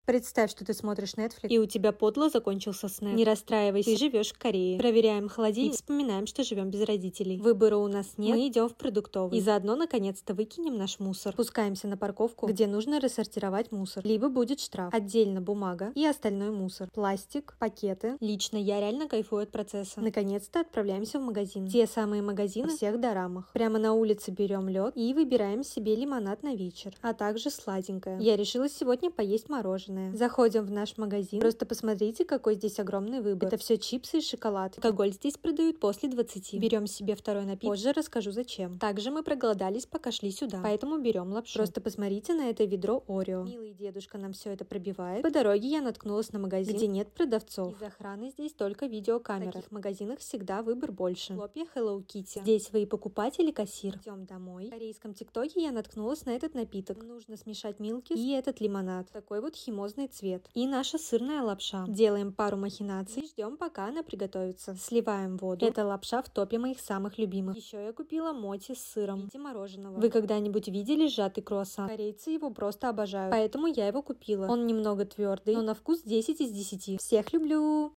Представь, что ты смотришь Netflix, и у тебя подло закончился снэк. Не расстраивайся, ты живешь в Корее. Проверяем холодильник и вспоминаем, что живем без родителей. Выбора у нас нет, мы идем в продуктовый. И заодно, наконец-то, выкинем наш мусор. Спускаемся на парковку, где нужно рассортировать мусор. Либо будет штраф. Отдельно бумага и остальной мусор. Пластик, пакеты. Лично я реально кайфую от процесса. Наконец-то отправляемся в магазин. Те самые магазины во всех дорамах. Прямо на улице берем лед и выбираем себе лимонад на вечер. А также сладенькое. Я решила сегодня поесть мороженое. Заходим в наш магазин. Просто посмотрите, какой здесь огромный выбор. Это все чипсы и шоколад. Алкоголь здесь продают после 20. Берем себе второй напиток. Позже расскажу зачем. Также мы проголодались, пока шли сюда. Поэтому берем лапшу. Просто посмотрите на это ведро Орео. Милый дедушка нам все это пробивает. По дороге я наткнулась на магазин, где нет продавцов. Из охраны здесь только видеокамера. В таких магазинах всегда выбор больше. Хлопья Hello Kitty. Здесь вы и покупатель, и кассир. Идем домой. В корейском ТикТоке я наткнулась на этот напиток. Нужно смешать милки и этот лимонад. Такой вот химозный цвет. И наша сырная лапша. Делаем пару махинаций. Ждем, пока она приготовится. Сливаем воду. Эта лапша в топе моих самых любимых. Еще я купила моти с сыром в виде мороженого. Вы когда-нибудь видели сжатый круассан? Корейцы его просто обожают. Поэтому я его купила. Он немного твердый, но на вкус 10 из 10. Всех люблю!